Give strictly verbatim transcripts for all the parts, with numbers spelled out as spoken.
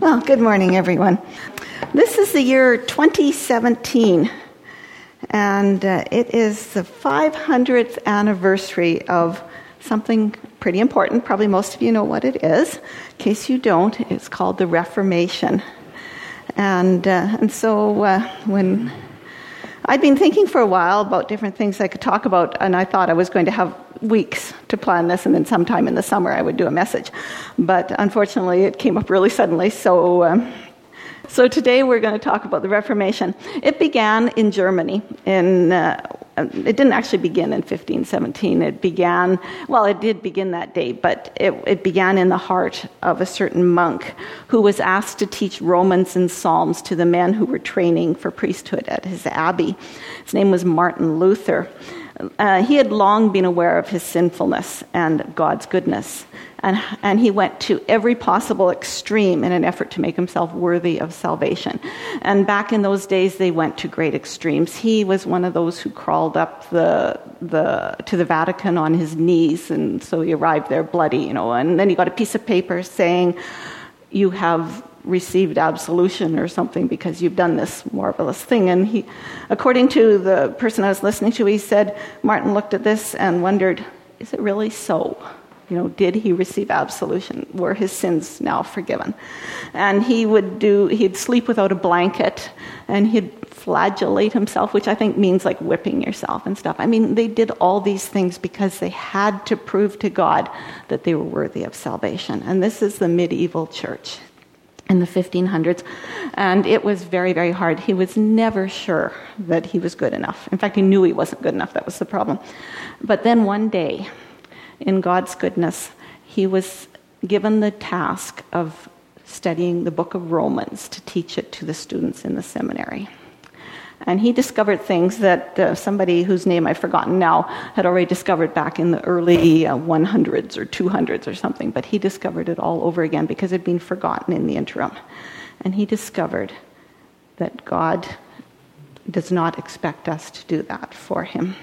Well, good morning, everyone. This is the year twenty seventeen, and uh, it is the five hundredth anniversary of something pretty important. Probably most of you know what it is. In case you don't, it's called the Reformation. And uh, and so uh, when I'd been thinking for a while about different things I could talk about, and I thought I was going to have weeks to plan this, and then sometime in the summer I would do a message. But unfortunately, it came up really suddenly, so um, so today we're going to talk about the Reformation. It began in Germany. In uh, it didn't actually begin in fifteen seventeen. It began, well, it did begin that day, but it, it began in the heart of a certain monk who was asked to teach Romans and Psalms to the men who were training for priesthood at his abbey. His name was Martin Luther. Uh, he had long been aware of his sinfulness and God's goodness, and, and he went to every possible extreme in an effort to make himself worthy of salvation. And back in those days, they went to great extremes. He was one of those who crawled up the the to the Vatican on his knees, and so he arrived there bloody, you know. And then he got a piece of paper saying, "You have received absolution," or something, because you've done this marvelous thing. And he, according to the person I was listening to, he said, Martin looked at this and wondered, is it really so? You know, did he receive absolution? Were his sins now forgiven? And he would do, he'd sleep without a blanket, and he'd flagellate himself, which I think means like whipping yourself and stuff. I mean, they did all these things because they had to prove to God that they were worthy of salvation. And this is the medieval church in the fifteen hundreds, and it was very, very hard. He was never sure that he was good enough. In fact, he knew he wasn't good enough. That was the problem. But then one day, in God's goodness, he was given the task of studying the book of Romans to teach it to the students in the seminary. And he discovered things that uh, somebody whose name I've forgotten now had already discovered back in the early uh, hundreds or two hundreds or something. But he discovered it all over again because it had been forgotten in the interim. And he discovered that God does not expect us to do that for him.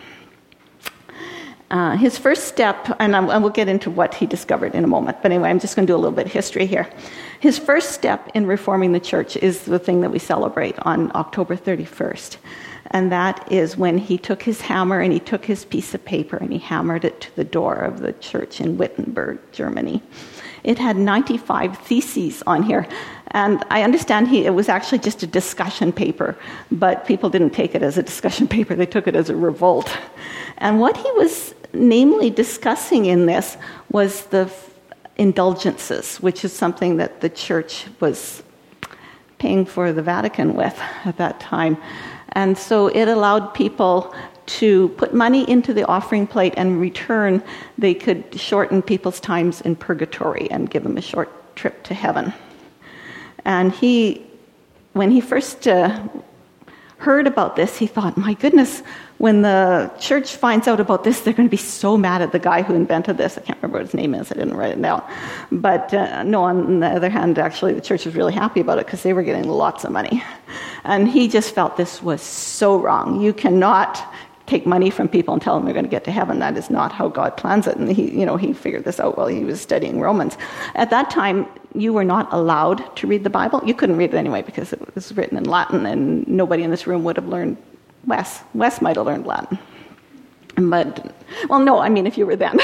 Uh, his first step, and I will get into what he discovered in a moment, but anyway, I'm just going to do a little bit of history here. His first step in reforming the church is the thing that we celebrate on October thirty-first, and that is when he took his hammer and he took his piece of paper and he hammered it to the door of the church in Wittenberg, Germany. It had ninety-five theses on here, and I understand he, it was actually just a discussion paper, but people didn't take it as a discussion paper, they took it as a revolt. And what he was namely discussing in this was the indulgences, which is something that the church was paying for the Vatican with at that time. And so it allowed people to put money into the offering plate, and in return, they could shorten people's times in purgatory and give them a short trip to heaven. And he, when he first uh, heard about this, he thought, my goodness, when the church finds out about this, they're going to be so mad at the guy who invented this. I can't remember what his name is. I didn't write it down. But uh, no, on the other hand, actually, the church was really happy about it because they were getting lots of money. And he just felt this was so wrong. You cannot take money from people and tell them they're going to get to heaven. That is not how God plans it. And he, you know, he figured this out while he was studying Romans. At that time, you were not allowed to read the Bible. You couldn't read it anyway because it was written in Latin, and nobody in this room would have learned. Wes, Wes might have learned Latin. But, well, no, I mean, if you were then.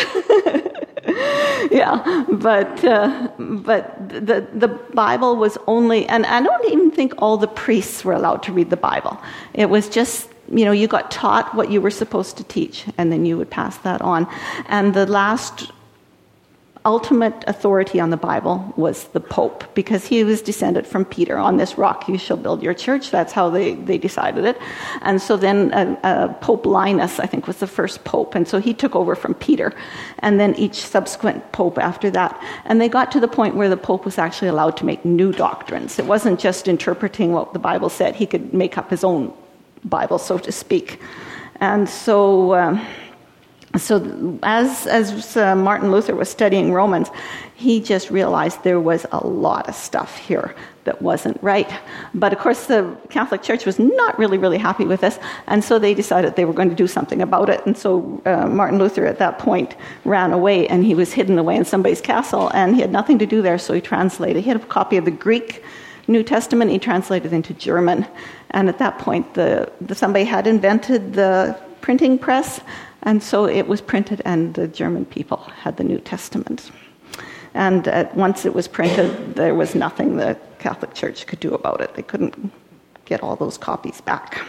yeah, but uh, but the the Bible was only, and I don't even think all the priests were allowed to read the Bible. It was just, you know, you got taught what you were supposed to teach, and then you would pass that on. And the last ultimate authority on the Bible was the Pope, because he was descended from Peter. On this rock you shall build your church. That's how they, they decided it. And so then uh, uh, Pope Linus, I think, was the first Pope. And so he took over from Peter, and then each subsequent Pope after that. And they got to the point where the Pope was actually allowed to make new doctrines. It wasn't just interpreting what the Bible said. He could make up his own Bible, so to speak. And so... Um, So as as uh, Martin Luther was studying Romans, he just realized there was a lot of stuff here that wasn't right. But of course, the Catholic Church was not really, really happy with this, and so they decided they were going to do something about it. And so uh, Martin Luther at that point ran away, and he was hidden away in somebody's castle, and he had nothing to do there, so he translated. He had a copy of the Greek New Testament, he translated into German. And at that point, the, the somebody had invented the printing press, and so it was printed, and the German people had the New Testament. And uh, once it was printed, there was nothing the Catholic Church could do about it. They couldn't get all those copies back.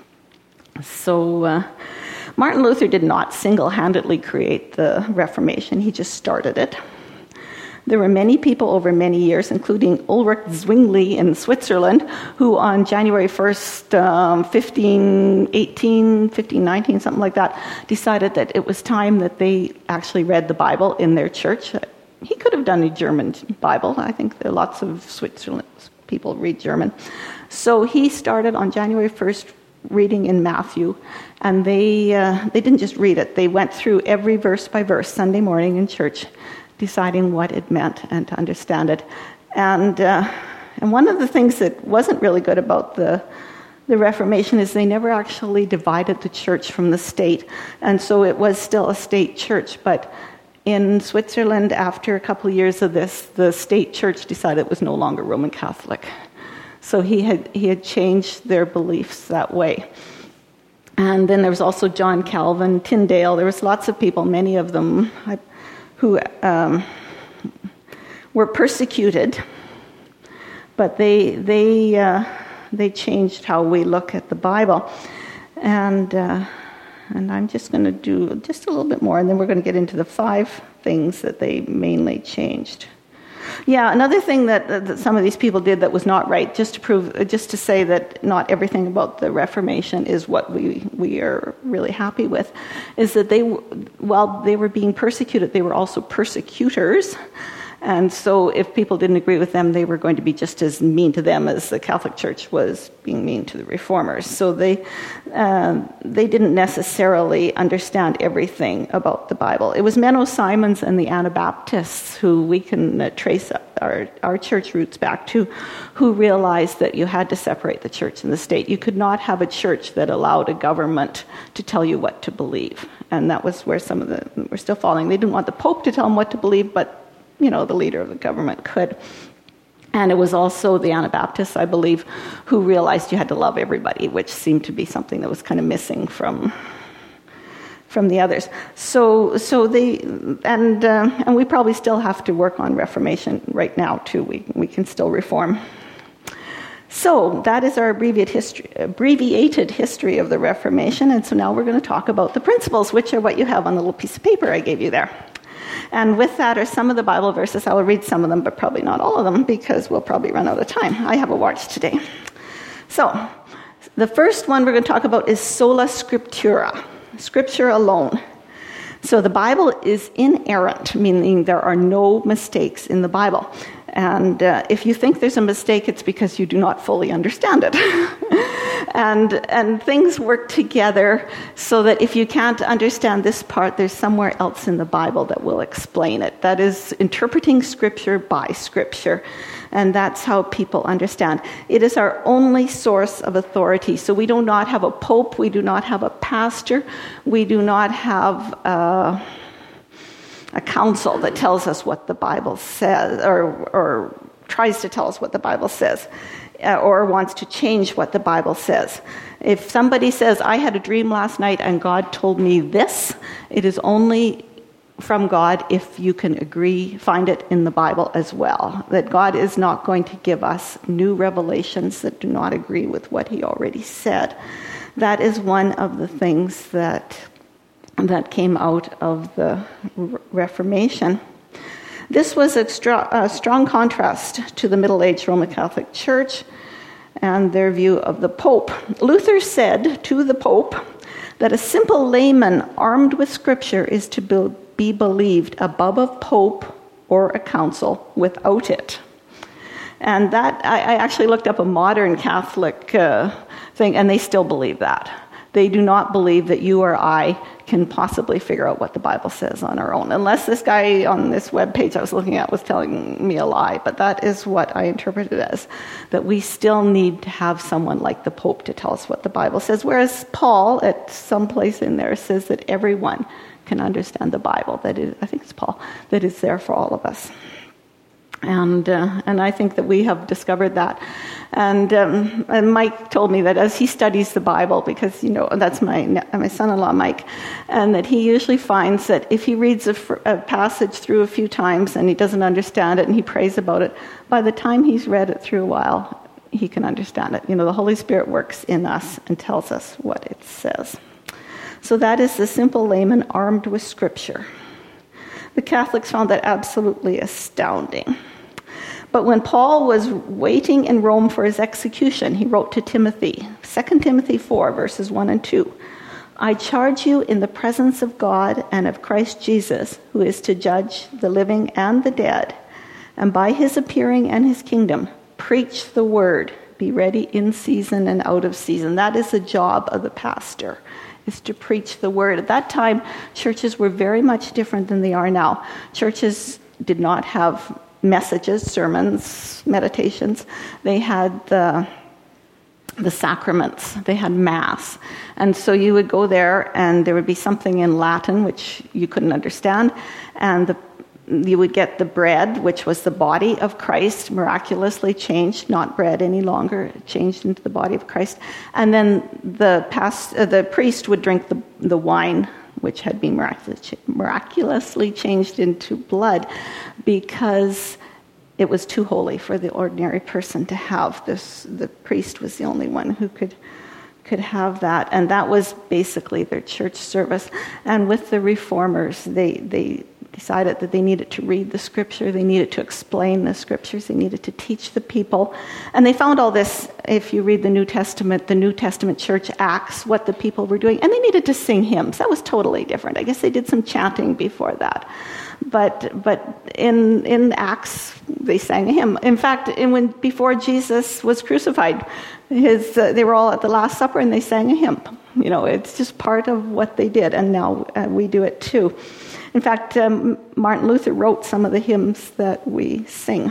So uh, Martin Luther did not single-handedly create the Reformation. He just started it. There were many people over many years, including Ulrich Zwingli in Switzerland, who on January first, um, fifteen eighteen, fifteen nineteen, something like that, decided that it was time that they actually read the Bible in their church. He could have done a German Bible. I think there are lots of Switzerland people read German. So he started on January first reading in Matthew, and they uh, they didn't just read it. They went through every verse by verse Sunday morning in church, deciding what it meant and to understand it. And uh, and one of the things that wasn't really good about the the Reformation is they never actually divided the church from the state, and so it was still a state church. But in Switzerland, after a couple of years of this, the state church decided it was no longer Roman Catholic. So he had he had changed their beliefs that way. And then there was also John Calvin, Tyndale. There was lots of people, many of them who um, were persecuted, but they they uh, they changed how we look at the Bible. And uh, and I'm just going to do just a little bit more, and then we're going to get into the five things that they mainly changed. Yeah, another thing that, that some of these people did that was not right, just to prove, just to say that not everything about the Reformation is what we we are really happy with, is that they, while they were being persecuted, they were also persecutors. And so if people didn't agree with them, they were going to be just as mean to them as the Catholic Church was being mean to the Reformers. So they uh, they didn't necessarily understand everything about the Bible. It was Menno Simons and the Anabaptists, who we can uh, trace our, our church roots back to, who realized that you had to separate the church and the state. You could not have a church that allowed a government to tell you what to believe. And that was where some of the were still falling. They didn't want the Pope to tell them what to believe, but you know, the leader of the government could. And it was also the Anabaptists, I believe, who realized you had to love everybody, which seemed to be something that was kind of missing from from the others. So, so they and uh, and we probably still have to work on Reformation right now too. We we can still reform. So that is our abbreviated history, abbreviated history of the Reformation. And so now we're going to talk about the principles, which are what you have on the little piece of paper I gave you there. And with that are some of the Bible verses. I will read some of them, but probably not all of them, because we'll probably run out of time. I have a watch today. So, the first one we're going to talk about is sola scriptura, scripture alone. So the Bible is inerrant, meaning there are no mistakes in the Bible. And uh, if you think there's a mistake, it's because you do not fully understand it. and and things work together so that if you can't understand this part, there's somewhere else in the Bible that will explain it. That is interpreting Scripture by Scripture. And that's how people understand. It is our only source of authority. So we do not have a pope. We do not have a pastor. We do not have Uh, a council that tells us what the Bible says, or or tries to tell us what the Bible says, uh, or wants to change what the Bible says. If somebody says, I had a dream last night and God told me this, it is only from God if you can agree, find it in the Bible as well. That God is not going to give us new revelations that do not agree with what he already said. That is one of the things that that came out of the Reformation. This was a, str- a strong contrast to the Middle-Aged Roman Catholic Church and their view of the Pope. Luther said to the Pope that a simple layman armed with Scripture is to be, be believed above a Pope or a council without it. And that, I, I actually looked up a modern Catholic uh, thing, and they still believe that. They do not believe that you or I can possibly figure out what the Bible says on our own, unless this guy on this webpage I was looking at was telling me a lie. But that is what I interpret it as, that we still need to have someone like the Pope to tell us what the Bible says, whereas Paul, at some place in there, says that everyone can understand the Bible. That is, I think it's Paul, that is there for all of us. And uh, and I think that we have discovered that. And, um, and Mike told me that as he studies the Bible, because, you know, that's my my son-in-law, Mike, and that he usually finds that if he reads a, a passage through a few times and he doesn't understand it and he prays about it, by the time he's read it through a while, he can understand it. You know, the Holy Spirit works in us and tells us what it says. So that is the simple layman armed with Scripture. The Catholics found that absolutely astounding. But when Paul was waiting in Rome for his execution, he wrote to Timothy, Second Timothy four, verses one and two, I charge you in the presence of God and of Christ Jesus, who is to judge the living and the dead, and by his appearing and his kingdom, preach the word, be ready in season and out of season. That is the job of the pastor, is to preach the word. At that time, churches were very much different than they are now. Churches did not have messages, sermons, meditations. They had the the sacraments. They had Mass. And so you would go there and there would be something in Latin which you couldn't understand, and the you would get the bread, which was the body of Christ, miraculously changed, not bread any longer, changed into the body of Christ. And then the past, uh, the priest would drink the, the wine, which had been miraculous, miraculously changed into blood, because it was too holy for the ordinary person to have this. The priest was the only one who could could have that, and that was basically their church service. And with the reformers, they they decided that they needed to read the scripture, they needed to explain the scriptures, they needed to teach the people. And they found all this, if you read the New Testament, the New Testament church acts, what the people were doing, and they needed to sing hymns. That was totally different. I guess they did some chanting before that. But but in in Acts, they sang a hymn. In fact, in when before Jesus was crucified, his uh, they were all at the Last Supper and they sang a hymn. You know, it's just part of what they did, and now uh, we do it too. In fact, um, Martin Luther wrote some of the hymns that we sing.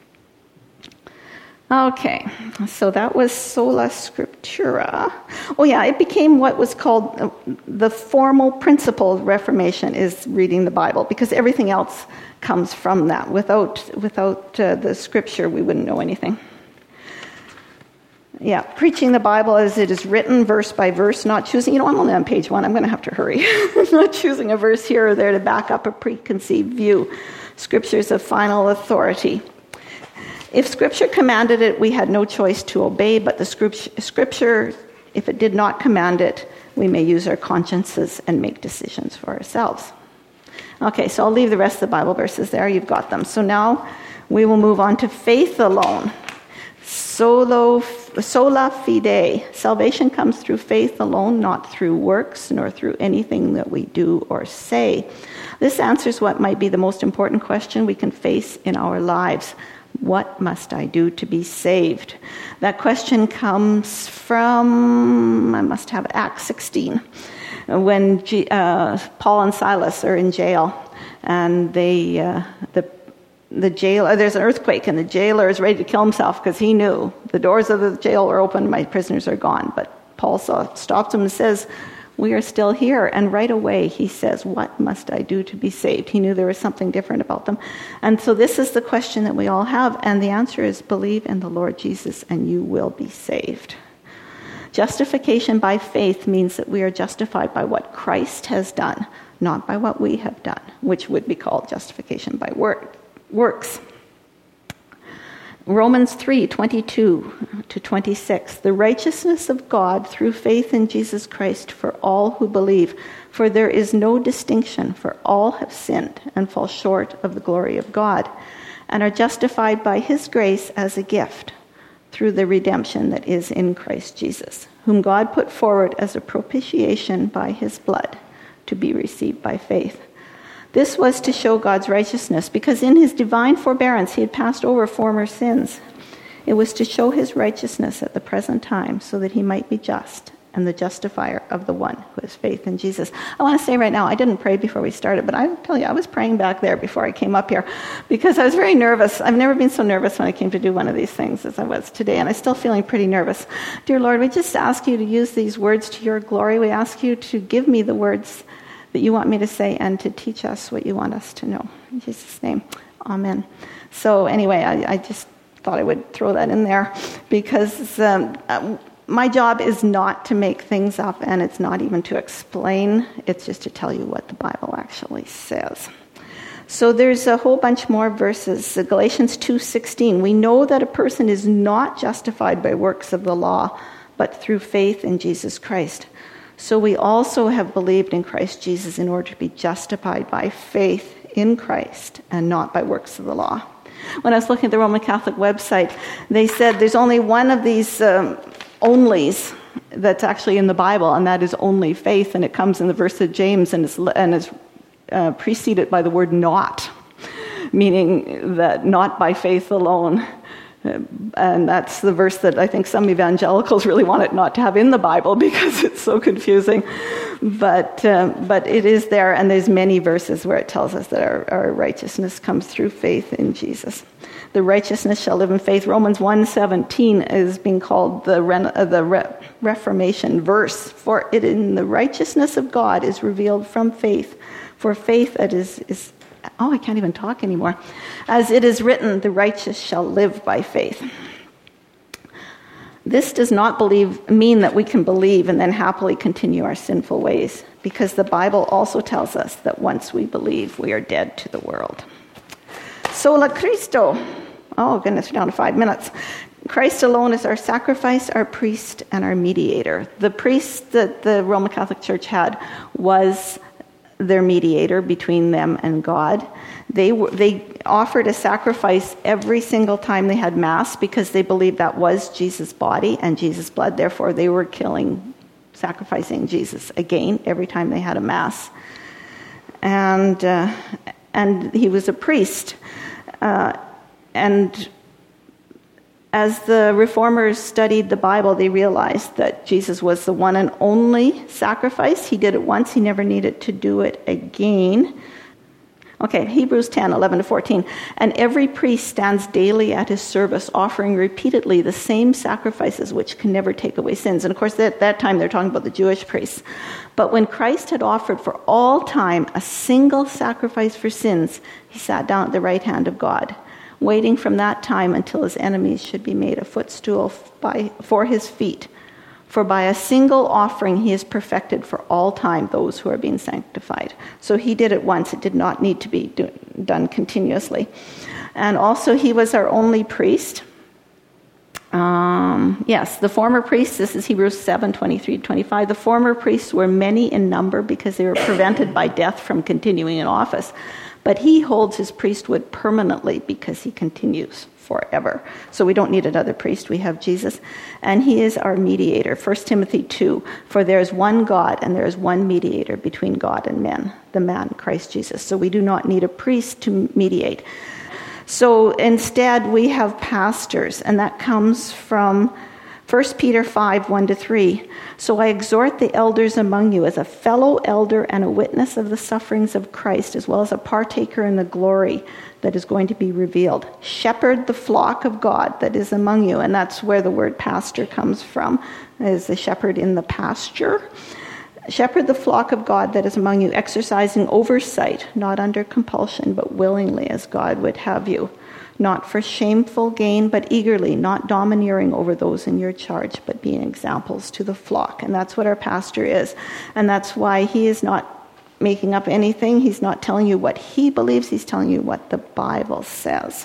Okay, so that was Sola Scriptura. Oh yeah, it became what was called uh, the formal principle of Reformation is reading the Bible, because everything else comes from that. Without without uh, the Scripture, we wouldn't know anything. Yeah, preaching the Bible as it is written, verse by verse, not choosing, you know, I'm only on page one, I'm going to have to hurry. Not choosing a verse here or there to back up a preconceived view. Scripture's of final authority. If Scripture commanded it, we had no choice to obey, but the Scripture, if it did not command it, we may use our consciences and make decisions for ourselves. Okay, so I'll leave the rest of the Bible verses there. You've got them. So now we will move on to faith alone. Solo, sola fide. Salvation comes through faith alone, not through works, nor through anything that we do or say. This answers what might be the most important question we can face in our lives. What must I do to be saved? That question comes from, I must have Acts sixteen, when G, uh, Paul and Silas are in jail, and they uh, the the jailer, there's an earthquake, and the jailer is ready to kill himself because he knew the doors of the jail are open, my prisoners are gone. But Paul saw, stops him and says, we are still here. And right away he says, what must I do to be saved? He knew there was something different about them. And so this is the question that we all have. And the answer is, believe in the Lord Jesus and you will be saved. Justification by faith means that we are justified by what Christ has done, not by what we have done, which would be called justification by work, works. Romans three, twenty-two to twenty-six. The righteousness of God through faith in Jesus Christ for all who believe. For there is no distinction, for all have sinned and fall short of the glory of God, and are justified by his grace as a gift through the redemption that is in Christ Jesus, whom God put forward as a propitiation by his blood to be received by faith. This was to show God's righteousness, because in his divine forbearance he had passed over former sins. It was to show his righteousness at the present time, so that he might be just and the justifier of the one who has faith in Jesus. I want to say right now, I didn't pray before we started, but I tell you, I was praying back there before I came up here because I was very nervous. I've never been so nervous when I came to do one of these things as I was today, and I'm still feeling pretty nervous. Dear Lord, we just ask you to use these words to your glory. We ask you to give me the words that you want me to say and to teach us what you want us to know. In Jesus' name, amen. So anyway, I, I just thought I would throw that in there because um, uh, my job is not to make things up, and it's not even to explain. It's just to tell you what the Bible actually says. So there's a whole bunch more verses. Galatians two sixteen. We know that a person is not justified by works of the law, but through faith in Jesus Christ. So we also have believed in Christ Jesus in order to be justified by faith in Christ and not by works of the law. When I was looking at the Roman Catholic website, they said there's only one of these um, onlys that's actually in the Bible, and that is only faith, and it comes in the verse of James, and is, and is uh, preceded by the word not, meaning that not by faith alone. And that's the verse that I think some evangelicals really want it not to have in the Bible because it's so confusing. But um, but it is there, and there's many verses where it tells us that our, our righteousness comes through faith in Jesus. The righteousness shall live in faith. Romans one seventeen is being called the re- uh, the re- Reformation verse. For it in the righteousness of God is revealed from faith. For faith that is is oh I can't even talk anymore. As it is written, the righteous shall live by faith. This does not believe mean that we can believe and then happily continue our sinful ways, because the Bible also tells us that once we believe, we are dead to the world. Sola Christo. Oh, goodness, we're down to five minutes. Christ alone is our sacrifice, our priest, and our mediator. The priest that the Roman Catholic Church had was their mediator between them and God. They were, they offered a sacrifice every single time they had Mass because they believed that was Jesus' body and Jesus' blood. Therefore, they were killing, sacrificing Jesus again every time they had a Mass. And uh, and he was a priest. Uh, and as the Reformers studied the Bible, they realized that Jesus was the one and only sacrifice. He did it once. He never needed to do it again. Okay, Hebrews ten, eleven to fourteen. And every priest stands daily at his service, offering repeatedly the same sacrifices which can never take away sins. And of course, at that time, they're talking about the Jewish priests. But when Christ had offered for all time a single sacrifice for sins, he sat down at the right hand of God, waiting from that time until his enemies should be made a footstool by, for his feet. For by a single offering he has perfected for all time those who are being sanctified. So he did it once. It did not need to be do, done continuously. And also he was our only priest. Um, yes, the former priests, this is Hebrews seven, twenty-three to twenty-five. The former priests were many in number because they were prevented by death from continuing in office. But he holds his priesthood permanently because he continues forever. So we don't need another priest. We have Jesus. And he is our mediator. First Timothy two, for there is one God and there is one mediator between God and men, the man Christ Jesus. So we do not need a priest to mediate. So instead we have pastors, and that comes from First Peter five, one to three. So I exhort the elders among you as a fellow elder and a witness of the sufferings of Christ, as well as a partaker in the glory that is going to be revealed. Shepherd the flock of God that is among you. And that's where the word pastor comes from, is the shepherd in the pasture. Shepherd the flock of God that is among you, exercising oversight, not under compulsion, but willingly as God would have you. Not for shameful gain, but eagerly, not domineering over those in your charge, but being examples to the flock. And that's what our pastor is. And that's why he is not making up anything. He's not telling you what he believes. He's telling you what the Bible says.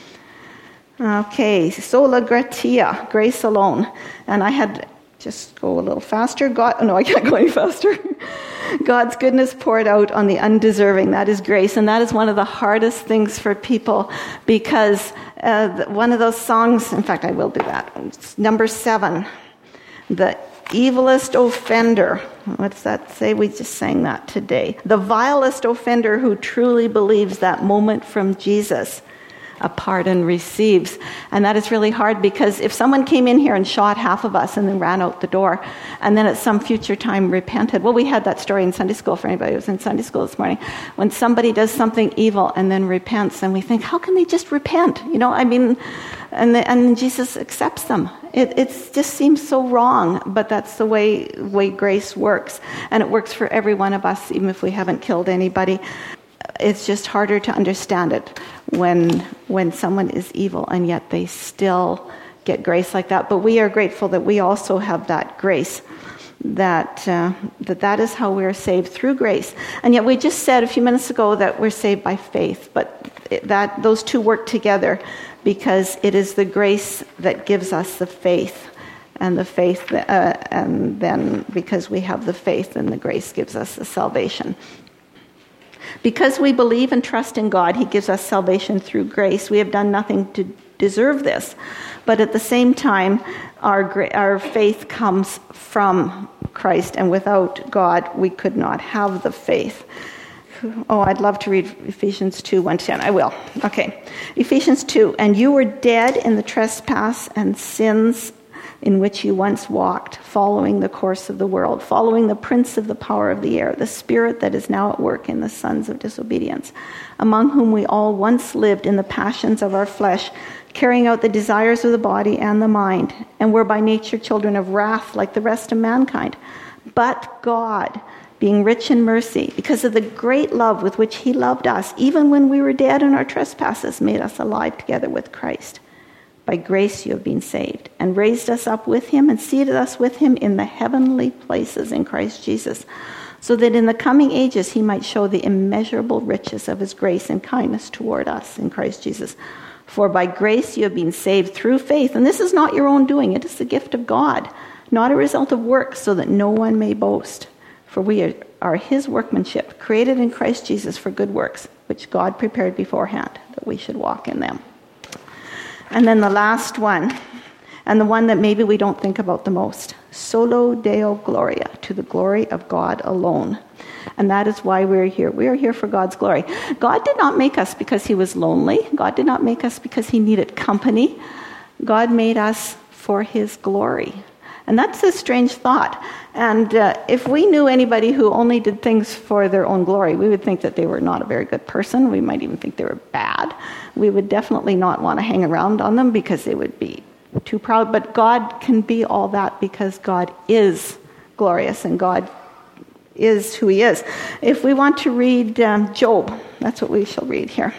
Okay, sola gratia, grace alone. And I had just go a little faster. God, no, I can't go any faster. God's goodness poured out on the undeserving. That is grace. And that is one of the hardest things for people, because uh, one of those songs, in fact, I will do that. It's number seven, the evilest offender. What does that say? We just sang that today. The vilest offender who truly believes that moment from Jesus a pardon receives. And that is really hard, because if someone came in here and shot half of us and then ran out the door, and then at some future time repented. Well, we had that story in Sunday school for anybody who was in Sunday school this morning. When somebody does something evil and then repents, and we think, how can they just repent? You know, I mean, and the, and Jesus accepts them. It it just seems so wrong, but that's the way way grace works. And it works for every one of us, even if we haven't killed anybody. It's just harder to understand it when when someone is evil and yet they still get grace like that. But we are grateful that we also have that grace, that uh, that that is how we're saved, through grace. And yet we just said a few minutes ago that we're saved by faith, but it, that those two work together, because it is the grace that gives us the faith, and the faith, uh, and then because we have the faith, and the grace gives us the salvation. Because we believe and trust in God, he gives us salvation through grace. We have done nothing to deserve this. But at the same time, our our faith comes from Christ, and without God, we could not have the faith. Oh, I'd love to read Ephesians two, one to ten. I will. Okay. Ephesians two, and you were dead in the trespass and sins in which you once walked, following the course of the world, following the prince of the power of the air, the spirit that is now at work in the sons of disobedience, among whom we all once lived in the passions of our flesh, carrying out the desires of the body and the mind, and were by nature children of wrath like the rest of mankind. But God, being rich in mercy, because of the great love with which he loved us, even when we were dead in our trespasses, made us alive together with Christ. By grace you have been saved, and raised us up with him, and seated us with him in the heavenly places in Christ Jesus, so that in the coming ages he might show the immeasurable riches of his grace and kindness toward us in Christ Jesus. For by grace you have been saved through faith, and this is not your own doing, it is the gift of God, not a result of works, so that no one may boast. For we are, are his workmanship, created in Christ Jesus for good works, which God prepared beforehand, that we should walk in them. And then the last one, and the one that maybe we don't think about the most, solo Deo Gloria, to the glory of God alone. And that is why we're here. We are here for God's glory. God did not make us because he was lonely. God did not make us because he needed company. God made us for his glory. And that's a strange thought. And uh, if we knew anybody who only did things for their own glory, we would think that they were not a very good person. We might even think they were bad. We would definitely not want to hang around on them because they would be too proud. But God can be all that because God is glorious and God is who he is. If we want to read um, Job, that's what we shall read here.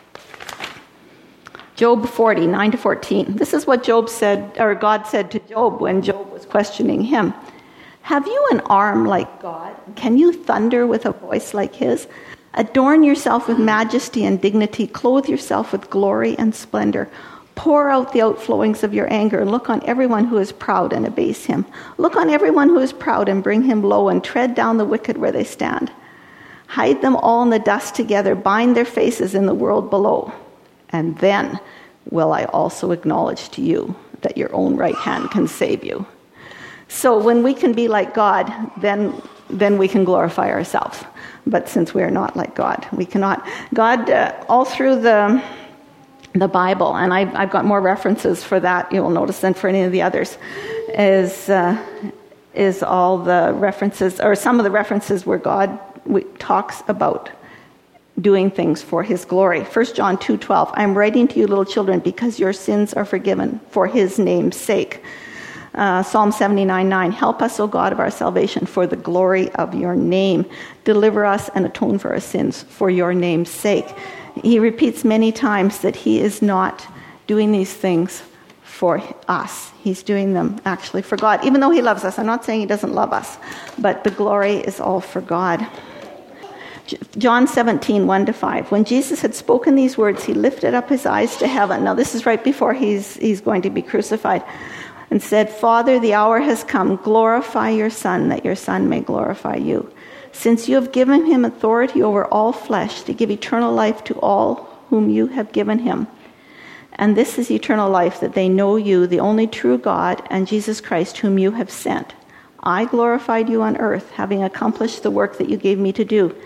Job forty, nine to fourteen. This is what Job said, or God said to Job when Job was questioning him. Have you an arm like God? Can you thunder with a voice like his? Adorn yourself with majesty and dignity. Clothe yourself with glory and splendor. Pour out the outflowings of your anger and look on everyone who is proud and abase him. Look on everyone who is proud and bring him low, and tread down the wicked where they stand. Hide them all in the dust together. Bind their faces in the world below. And then will I also acknowledge to you that your own right hand can save you. So when we can be like God, then then we can glorify ourselves. But since we are not like God, we cannot. God, uh, all through the the Bible, and I've, I've got more references for that, you'll notice, than for any of the others, is uh, is all the references, or some of the references where God talks about doing things for his glory. First John two twelve, I am writing to you, little children, because your sins are forgiven for his name's sake. Uh, Psalm seventy-nine nine, help us, O God of our salvation, for the glory of your name. Deliver us and atone for our sins for your name's sake. He repeats many times that he is not doing these things for us. He's doing them actually for God, even though he loves us. I'm not saying he doesn't love us, but the glory is all for God. John seventeen, one to five. When Jesus had spoken these words, he lifted up his eyes to heaven. Now this is right before he's he's going to be crucified. And said, Father, the hour has come. Glorify your Son, that your Son may glorify you. Since you have given him authority over all flesh to give eternal life to all whom you have given him. And this is eternal life, that they know you, the only true God, and Jesus Christ, whom you have sent. I glorified you on earth, having accomplished the work that you gave me to do.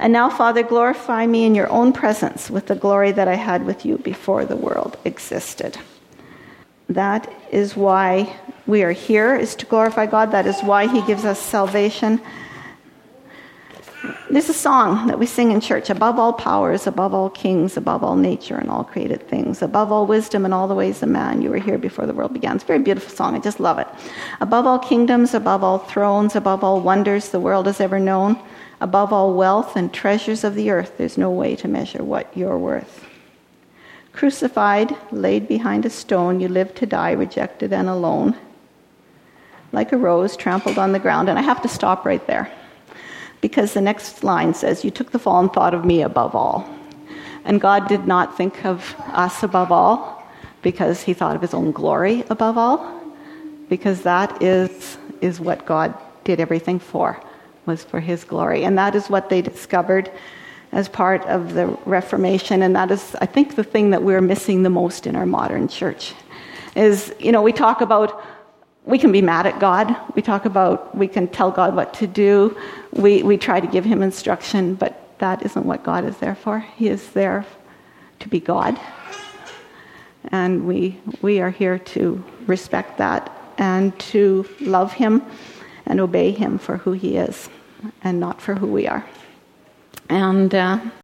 And now, Father, glorify me in your own presence with the glory that I had with you before the world existed. That is why we are here, is to glorify God. That is why he gives us salvation. There's a song that we sing in church: above all powers, above all kings, above all nature and all created things, above all wisdom and all the ways of man, you were here before the world began. It's a very beautiful song. I just love it. Above all kingdoms, above all thrones, above all wonders the world has ever known, above all wealth and treasures of the earth, there's no way to measure what you're worth. Crucified, laid behind a stone, you lived to die, rejected and alone, like a rose trampled on the ground. And I have to stop right there, because the next line says, you took the fall and thought of me above all. And God did not think of us above all because he thought of his own glory above all, because that is, is what God did everything for, was for his glory. And that is what they discovered as part of the Reformation. And that is, I think, the thing that we're missing the most in our modern church. Is, you know, we talk about, we can be mad at God. We talk about, we can tell God what to do. We we try to give him instruction, but that isn't what God is there for. He is there to be God. And we we are here to respect that and to love him and obey him for who he is and not for who we are. And uh,